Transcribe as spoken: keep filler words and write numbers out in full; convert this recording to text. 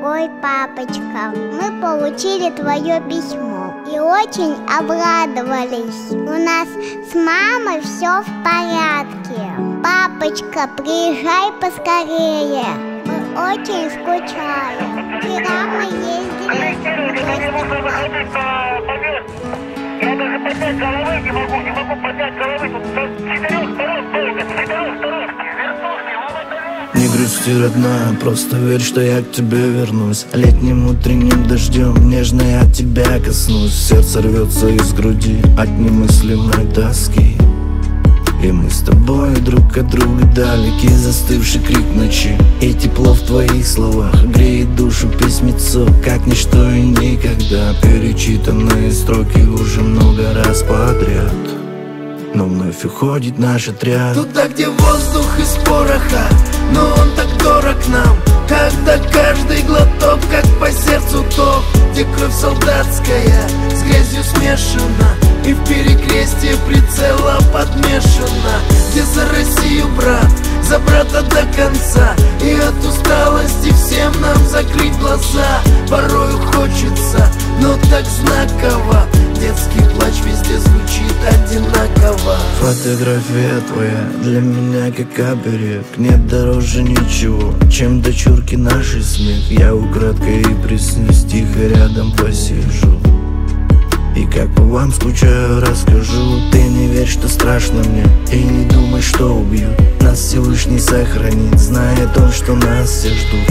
дорогой папочка, мы получили твое письмо и очень обрадовались. У нас с мамой все в порядке. Папочка, приезжай поскорее, мы очень скучаем. Вчера мы ездили Я даже поднять головы не могу, не могу поднять головы. Тут четырех сторон долго, с четырех сторон. Не грусти, родная, просто верь, что я к тебе вернусь. Летним утренним дождем нежно я тебя коснусь. Сердце рвется из груди от немыслимой тоски. И мы с тобой друг от друга далеки, застывший крик ночи. И тепло в твоих словах греет душу письмецо, как ничто и никогда. Перечитанные строки уже много раз подряд, но вновь уходит наш отряд. Туда, где воздух из пороха, но он так дорог нам, когда каждый глоток, как по сердцу ток. Где кровь солдатская с грязью смешана, и в перекрестие прицела подмешана. Где за Россию, брат, за брата до конца. И от усталости всем нам закрыть глаза. Порою хочется, но так знаково. Детский плач везде звучит одинаково. Фотография твоя для меня как оберег. Нет дороже ничего, чем дочурки нашей смех. Я украдкой и приснюсь, тихо рядом посижу. И как по вам скучаю, расскажу. Ты не верь, что страшно мне, и не думай, что убьют. Нас Всевышний сохранит, зная о том, что нас все ждут.